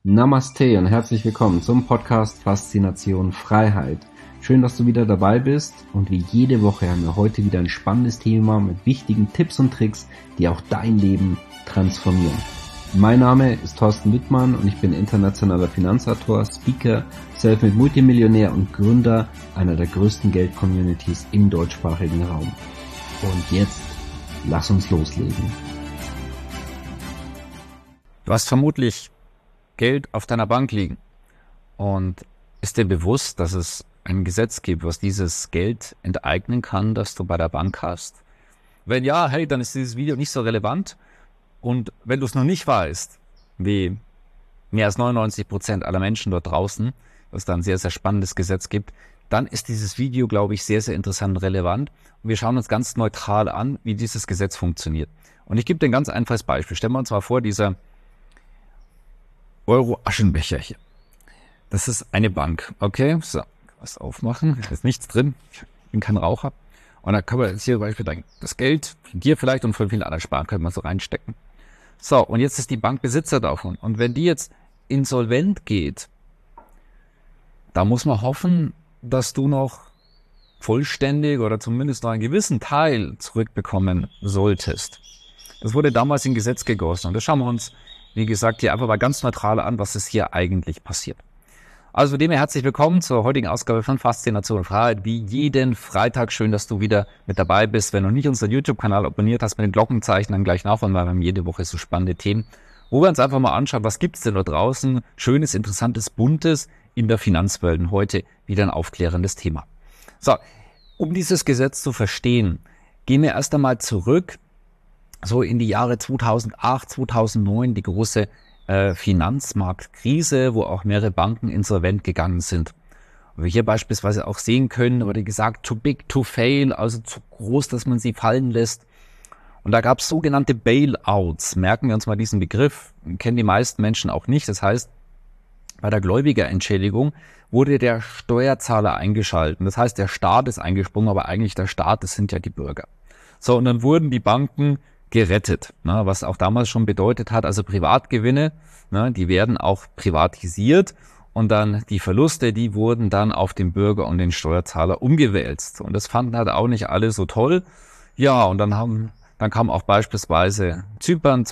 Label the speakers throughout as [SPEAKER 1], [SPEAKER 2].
[SPEAKER 1] Namaste und herzlich willkommen zum Podcast Faszination Freiheit. Schön, dass du wieder dabei bist und wie jede Woche haben wir heute wieder ein spannendes Thema mit wichtigen Tipps und Tricks, die auch dein Leben transformieren. Mein Name ist Thorsten Wittmann und ich bin internationaler Finanzautor, Speaker, Selfmade Multimillionär und Gründer einer der größten Geld-Communities im deutschsprachigen Raum. Und jetzt, lass uns loslegen.
[SPEAKER 2] Du hast vermutlich Geld auf deiner Bank liegen und ist dir bewusst, dass es ein Gesetz gibt, was dieses Geld enteignen kann, das du bei der Bank hast? Wenn ja, hey, dann ist dieses Video nicht so relevant. Und wenn du es noch nicht weißt, wie mehr als 99% aller Menschen dort draußen, dass es da ein sehr, sehr spannendes Gesetz gibt, dann ist dieses Video, glaube ich, sehr, sehr interessant und relevant. Und wir schauen uns ganz neutral an, wie dieses Gesetz funktioniert. Und ich gebe dir ein ganz einfaches Beispiel. Stellen wir uns mal vor, dieser Euro-Aschenbecher hier. Das ist eine Bank, okay? So, was aufmachen, da ist nichts drin, ich bin kein Raucher. Und da können wir jetzt hier zum Beispiel das Geld von dir vielleicht und von vielen anderen Sparen können wir so reinstecken. So, und jetzt ist die Bank Besitzer davon. Und wenn die jetzt insolvent geht, da muss man hoffen, dass du noch vollständig oder zumindest noch einen gewissen Teil zurückbekommen solltest. Das wurde damals in Gesetz gegossen. Und das schauen wir uns, wie gesagt, hier einfach mal ganz neutral an, was ist hier eigentlich passiert. Also von dem her herzlich willkommen zur heutigen Ausgabe von Faszination und Freiheit. Wie jeden Freitag, schön, dass du wieder mit dabei bist. Wenn du noch nicht unseren YouTube-Kanal abonniert hast, mit den Glockenzeichen dann gleich nachholen, weil wir haben jede Woche so spannende Themen, wo wir uns einfach mal anschauen, was gibt's denn da draußen? Schönes, interessantes, buntes in der Finanzwelt. Und heute wieder ein aufklärendes Thema. So, um dieses Gesetz zu verstehen, gehen wir erst einmal zurück so in die Jahre 2008, 2009, die große Finanzmarktkrise, wo auch mehrere Banken insolvent gegangen sind. Und wir hier beispielsweise auch sehen können, wurde gesagt, too big to fail, also zu groß, dass man sie fallen lässt. Und da gab es sogenannte Bailouts. Merken wir uns mal diesen Begriff, kennen die meisten Menschen auch nicht. Das heißt, bei der Gläubigerentschädigung wurde der Steuerzahler eingeschaltet. Das heißt, der Staat ist eingesprungen, aber eigentlich der Staat, das sind ja die Bürger. So, und dann wurden die Banken gerettet, ne, was auch damals schon bedeutet hat, also Privatgewinne, ne, die werden auch privatisiert und dann die Verluste, die wurden dann auf den Bürger und den Steuerzahler umgewälzt. Und das fanden halt auch nicht alle so toll. Ja, und dann kam auch beispielsweise Zypern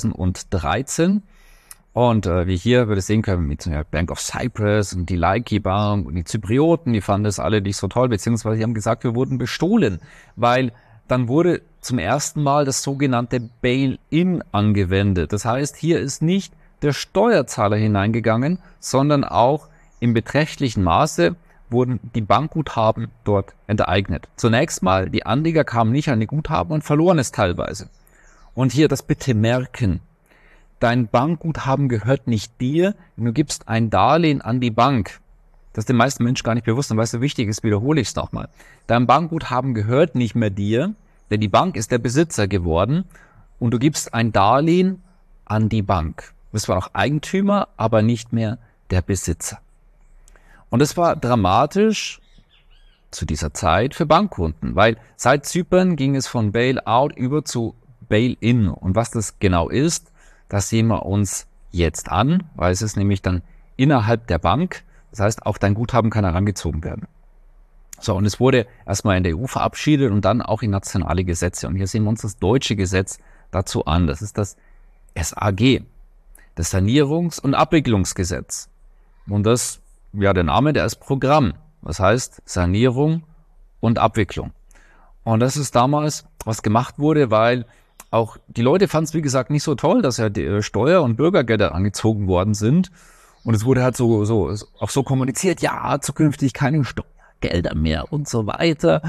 [SPEAKER 2] 2013 und wie hier würde sehen können mit der Bank of Cyprus und die Laiki Bank und die Zyprioten, die fanden das alle nicht so toll, beziehungsweise die haben gesagt, wir wurden bestohlen, weil dann wurde zum ersten Mal das sogenannte Bail-in angewendet. Das heißt, hier ist nicht der Steuerzahler hineingegangen, sondern auch im beträchtlichen Maße wurden die Bankguthaben dort enteignet. Zunächst mal, die Anleger kamen nicht an die Guthaben und verloren es teilweise. Und hier das bitte merken. Dein Bankguthaben gehört nicht dir, du gibst ein Darlehen an die Bank. Das ist den meisten Menschen gar nicht bewusst. Und weißt du, wichtig ist, wiederhole ich es nochmal. Dein Bankguthaben gehört nicht mehr dir, denn die Bank ist der Besitzer geworden und du gibst ein Darlehen an die Bank. Du bist zwar auch Eigentümer, aber nicht mehr der Besitzer. Und es war dramatisch zu dieser Zeit für Bankkunden, weil seit Zypern ging es von Bailout über zu Bail-in. Und was das genau ist, das sehen wir uns jetzt an, weil es ist nämlich dann innerhalb der Bank. Das heißt, auch dein Guthaben kann herangezogen werden. So, und es wurde erstmal in der EU verabschiedet und dann auch in nationale Gesetze. Und hier sehen wir uns das deutsche Gesetz dazu an. Das ist das SAG, das Sanierungs- und Abwicklungsgesetz. Und das, ja, der Name, der ist Programm. Das heißt Sanierung und Abwicklung. Und das ist damals, was gemacht wurde, weil auch die Leute fanden es, wie gesagt, nicht so toll, dass ja die Steuer- und Bürgergelder angezogen worden sind. Und es wurde halt auch so kommuniziert, ja, zukünftig keine Steuergelder mehr und so weiter.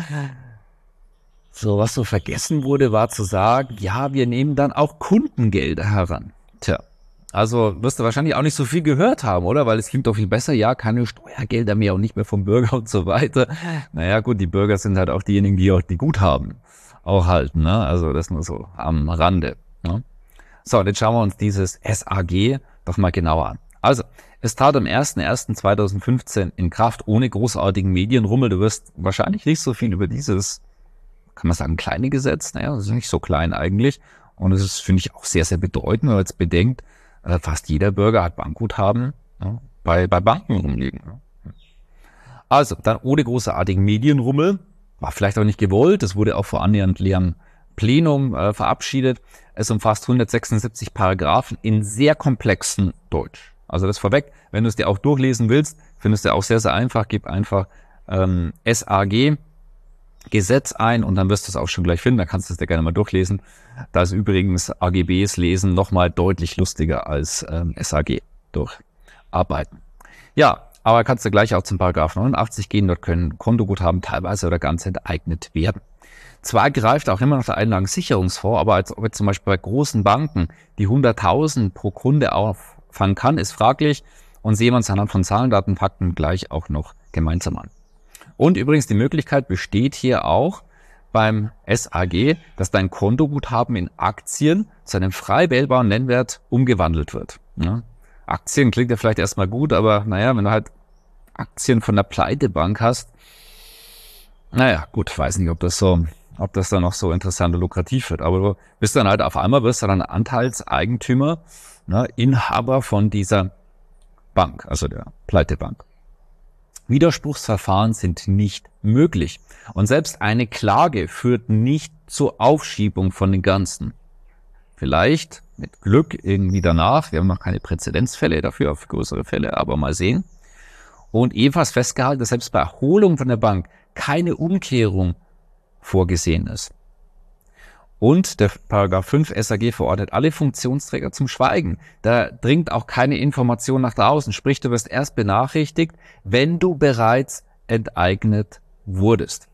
[SPEAKER 2] So, was so vergessen wurde, war zu sagen, ja, wir nehmen dann auch Kundengelder heran. Tja, also wirst du wahrscheinlich auch nicht so viel gehört haben, oder? Weil es klingt doch viel besser, ja, keine Steuergelder mehr und nicht mehr vom Bürger und so weiter. Naja, gut, die Bürger sind halt auch diejenigen, die auch die Guthaben auch halten, ne? Also das nur so am Rande, ne? So, jetzt schauen wir uns dieses SAG doch mal genauer an. Also, es trat am 01.01.2015 in Kraft ohne großartigen Medienrummel. Du wirst wahrscheinlich nicht so viel über dieses, kann man sagen, kleine Gesetz, naja, das ist nicht so klein eigentlich. Und es ist, finde ich, auch sehr, sehr bedeutend, wenn man jetzt bedenkt, fast jeder Bürger hat Bankguthaben bei Banken rumliegen. Also, dann ohne großartigen Medienrummel, war vielleicht auch nicht gewollt, es wurde auch vor annähernd leerem Plenum verabschiedet. Es umfasst 176 Paragraphen in sehr komplexem Deutsch. Also das vorweg, wenn du es dir auch durchlesen willst, findest du auch sehr, sehr einfach, gib einfach SAG Gesetz ein und dann wirst du es auch schon gleich finden, da kannst du es dir gerne mal durchlesen. Da ist übrigens AGBs lesen nochmal deutlich lustiger als SAG durcharbeiten. Ja, aber kannst du gleich auch zum Paragraph 89 gehen, dort können Kontoguthaben teilweise oder ganz enteignet werden. Zwar greift auch immer noch der Einlagensicherungsfonds, aber als ob jetzt zum Beispiel bei großen Banken die 100.000 pro Kunde auffangen kann, ist fraglich und sehen wir uns anhand von Zahlen, Daten, Fakten gleich auch noch gemeinsam an. Und übrigens die Möglichkeit besteht hier auch beim SAG, dass dein Kontoguthaben in Aktien zu einem frei wählbaren Nennwert umgewandelt wird. Ja. Aktien klingt ja vielleicht erstmal gut, aber naja, wenn du halt Aktien von der Pleitebank hast, naja, gut, weiß nicht, ob das dann noch so interessant und lukrativ wird. Aber du bist dann halt auf einmal, wirst du dann Anteilseigentümer, Inhaber von dieser Bank, also der Pleitebank. Widerspruchsverfahren sind nicht möglich. Und selbst eine Klage führt nicht zur Aufschiebung von den Ganzen. Vielleicht mit Glück irgendwie danach. Wir haben noch keine Präzedenzfälle dafür, auf größere Fälle, aber mal sehen. Und ebenfalls festgehalten, dass selbst bei Erholung von der Bank keine Umkehrung vorgesehen ist. Und der Paragraph 5 SAG verordnet alle Funktionsträger zum Schweigen. Da dringt auch keine Information nach draußen. Sprich, du wirst erst benachrichtigt, wenn du bereits enteignet wurdest.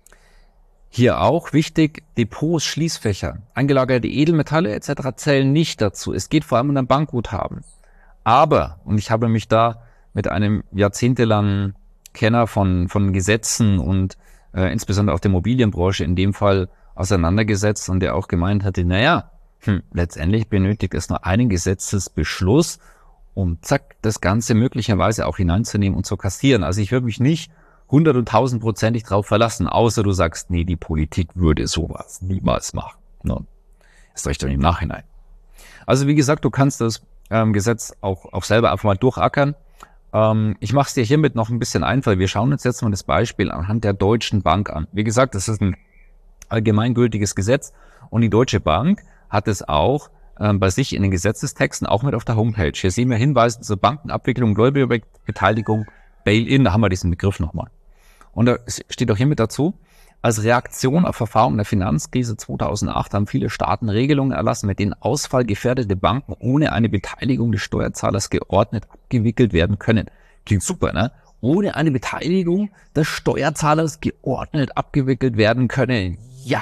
[SPEAKER 2] Hier auch wichtig, Depots, Schließfächer, eingelagerte Edelmetalle etc. zählen nicht dazu. Es geht vor allem um ein Bankguthaben. Aber, und ich habe mich da mit einem jahrzehntelangen Kenner von Gesetzen und insbesondere auch der Immobilienbranche in dem Fall auseinandergesetzt und der auch gemeint hatte, letztendlich benötigt es nur einen Gesetzesbeschluss, um zack, das Ganze möglicherweise auch hineinzunehmen und zu kassieren. Also ich würde mich nicht 100- und 1000-prozentig drauf verlassen, außer du sagst, nee, die Politik würde sowas niemals machen. Das reicht doch im Nachhinein. Also wie gesagt, du kannst das Gesetz auch selber einfach mal durchackern. Ich mache es dir hiermit noch ein bisschen einfach. Wir schauen uns jetzt mal das Beispiel anhand der Deutschen Bank an. Wie gesagt, das ist ein allgemeingültiges Gesetz und die Deutsche Bank hat es auch bei sich in den Gesetzestexten auch mit auf der Homepage. Hier sehen wir Hinweise zur Bankenabwicklung, Gläubigerbeteiligung, Bail-in, da haben wir diesen Begriff nochmal. Und da steht auch hiermit dazu, als Reaktion auf Erfahrungen der Finanzkrise 2008 haben viele Staaten Regelungen erlassen, mit denen ausfallgefährdete Banken ohne eine Beteiligung des Steuerzahlers geordnet abgewickelt werden können. Klingt super, ne? Ohne eine Beteiligung des Steuerzahlers geordnet abgewickelt werden können. Ja.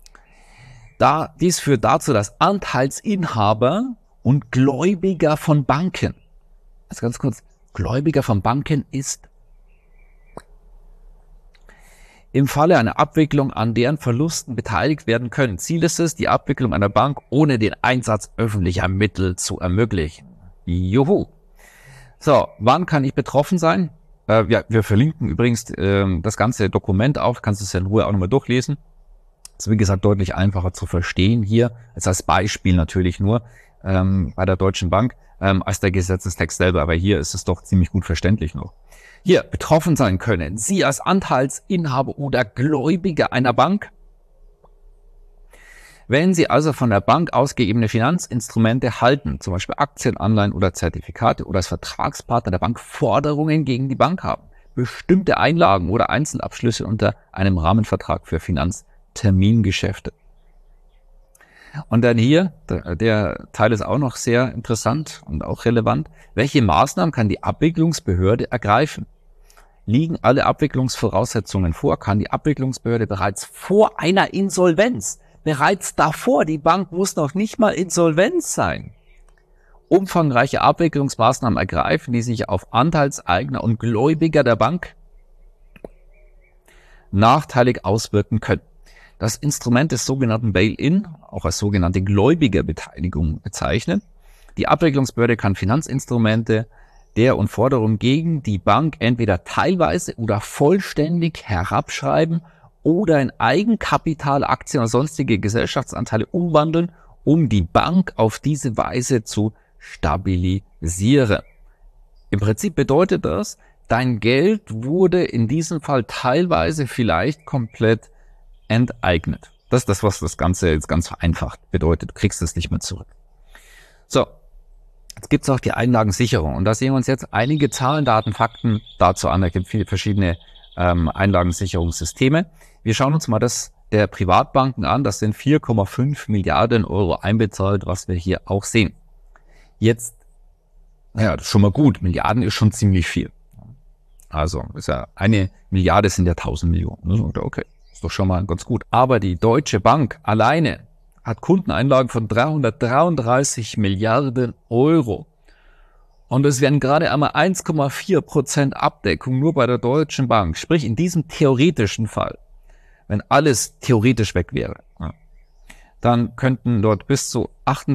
[SPEAKER 2] Dies führt dazu, dass Anteilsinhaber und Gläubiger von Banken, also ganz kurz, Gläubiger von Banken ist im Falle einer Abwicklung an deren Verlusten beteiligt werden können. Ziel ist es, die Abwicklung einer Bank ohne den Einsatz öffentlicher Mittel zu ermöglichen. Juhu. So, wann kann ich betroffen sein? Wir verlinken übrigens das ganze Dokument auch, kannst du es ja in Ruhe auch nochmal durchlesen. Das ist wie gesagt deutlich einfacher zu verstehen hier, als Beispiel natürlich nur bei der Deutschen Bank, als der Gesetzestext selber, aber hier ist es doch ziemlich gut verständlich noch. Hier, betroffen sein können Sie als Anteilsinhaber oder Gläubiger einer Bank, wenn Sie also von der Bank ausgegebene Finanzinstrumente halten, zum Beispiel Aktien, Anleihen oder Zertifikate oder als Vertragspartner der Bank Forderungen gegen die Bank haben, bestimmte Einlagen oder Einzelabschlüsse unter einem Rahmenvertrag für Finanztermingeschäfte. Und dann hier, der Teil ist auch noch sehr interessant und auch relevant. Welche Maßnahmen kann die Abwicklungsbehörde ergreifen? Liegen alle Abwicklungsvoraussetzungen vor? Kann die Abwicklungsbehörde bereits vor einer Insolvenz, bereits davor, die Bank muss noch nicht mal insolvent sein, umfangreiche Abwicklungsmaßnahmen ergreifen, die sich auf Anteilseigner und Gläubiger der Bank nachteilig auswirken können. Das Instrument des sogenannten Bail-in, auch als sogenannte Gläubigerbeteiligung bezeichnet. Die Abwicklungsbehörde kann Finanzinstrumente der und Forderungen gegen die Bank entweder teilweise oder vollständig herabschreiben oder in Eigenkapital, Aktien oder sonstige Gesellschaftsanteile umwandeln, um die Bank auf diese Weise zu stabilisiere. Im Prinzip bedeutet das, dein Geld wurde in diesem Fall teilweise vielleicht komplett enteignet. Das ist das, was das Ganze jetzt ganz vereinfacht bedeutet. Du kriegst es nicht mehr zurück. So, jetzt gibt es auch die Einlagensicherung. Und da sehen wir uns jetzt einige Zahlen, Daten, Fakten dazu an. Da gibt es viele verschiedene Einlagensicherungssysteme. Wir schauen uns mal das der Privatbanken an. Das sind 4,5 Milliarden Euro einbezahlt, was wir hier auch sehen. Jetzt, naja, das ist schon mal gut. Milliarden ist schon ziemlich viel. Also, ist ja 1 Milliarde sind ja 1000 Millionen. Okay, ist doch schon mal ganz gut. Aber die Deutsche Bank alleine hat Kundeneinlagen von 333 Milliarden Euro. Und es werden gerade einmal 1,4% Abdeckung nur bei der Deutschen Bank. Sprich, in diesem theoretischen Fall, wenn alles theoretisch weg wäre, dann könnten dort bis zu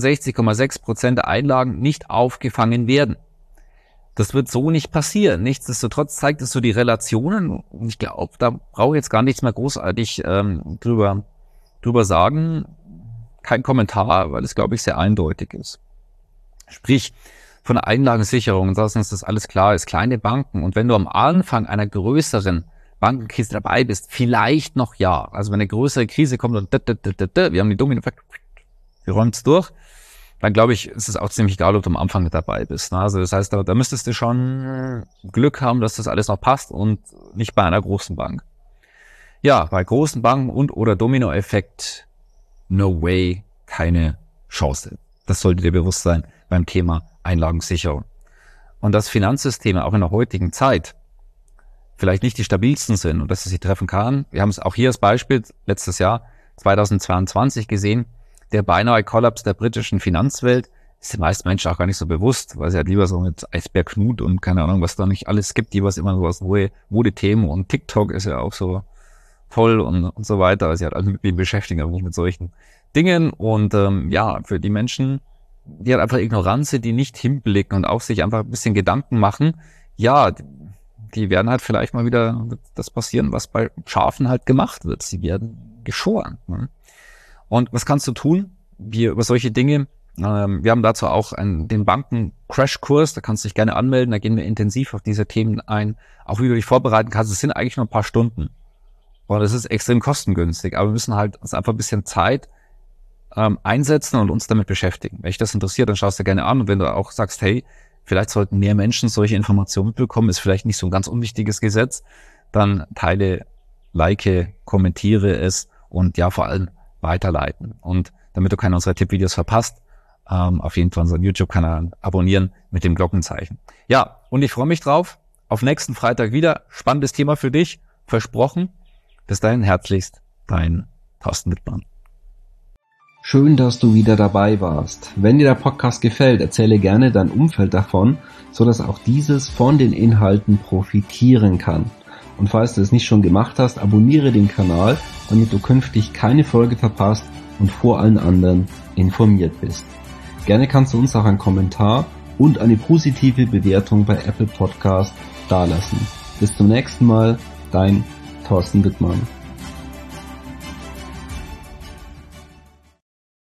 [SPEAKER 2] 68,6% der Einlagen nicht aufgefangen werden. Das wird so nicht passieren. Nichtsdestotrotz zeigt es so die Relationen. Und ich glaube, da brauche ich jetzt gar nichts mehr großartig drüber sagen. Kein Kommentar, weil es, glaube ich, sehr eindeutig ist. Sprich, von der Einlagensicherung, sonst ist das alles klar, ist kleine Banken. Und wenn du am Anfang einer größeren Bankenkrise dabei bist, vielleicht noch ja. Also wenn eine größere Krise kommt und wir haben die Domino-Effekt, wir räumen es durch, dann glaube ich, ist es auch ziemlich egal, ob du am Anfang mit dabei bist. Also das heißt, da müsstest du schon Glück haben, dass das alles noch passt und nicht bei einer großen Bank. Ja, bei großen Banken und oder Domino-Effekt, no way, keine Chance. Das sollte dir bewusst sein beim Thema Einlagensicherung. Und dass Finanzsysteme auch in der heutigen Zeit vielleicht nicht die stabilsten sind und dass es sich treffen kann. Wir haben es auch hier als Beispiel letztes Jahr 2022 gesehen. Der beinahe Kollaps der britischen Finanzwelt ist den meisten Menschen auch gar nicht so bewusst, weil sie halt lieber so mit Eisbär Knut und keine Ahnung, was da nicht alles gibt, jeweils immer so was Mode-Themen und TikTok ist ja auch so voll und so weiter. Also sie hat alle mit mir beschäftigt, aber nicht mit solchen Dingen. Und für die Menschen, die halt einfach Ignoranz sind, die nicht hinblicken und auch sich einfach ein bisschen Gedanken machen, ja, die werden halt vielleicht mal wieder das passieren, was bei Schafen halt gemacht wird. Sie werden geschoren. Und was kannst du tun? Wir über solche Dinge, wir haben dazu auch den Banken-Crash-Kurs, da kannst du dich gerne anmelden, da gehen wir intensiv auf diese Themen ein. Auch wie du dich vorbereiten kannst, es sind eigentlich nur ein paar Stunden. Und es ist extrem kostengünstig, aber wir müssen halt uns einfach ein bisschen Zeit einsetzen und uns damit beschäftigen. Wenn dich das interessiert, dann schaust du dir gerne an. Und wenn du auch sagst, hey, vielleicht sollten mehr Menschen solche Informationen bekommen, ist vielleicht nicht so ein ganz unwichtiges Gesetz, dann teile, like, kommentiere es und ja, vor allem weiterleiten. Und damit du keine unserer Tippvideos verpasst, auf jeden Fall unseren YouTube-Kanal abonnieren mit dem Glockenzeichen. Ja, und ich freue mich drauf. Auf nächsten Freitag wieder. Spannendes Thema für dich. Versprochen. Bis dahin herzlichst, dein Thorsten Wittmann.
[SPEAKER 1] Schön, dass du wieder dabei warst. Wenn dir der Podcast gefällt, erzähle gerne dein Umfeld davon, sodass auch dieses von den Inhalten profitieren kann. Und falls du es nicht schon gemacht hast, abonniere den Kanal, damit du künftig keine Folge verpasst und vor allen anderen informiert bist. Gerne kannst du uns auch einen Kommentar und eine positive Bewertung bei Apple Podcast dalassen. Bis zum nächsten Mal, dein Thorsten Wittmann.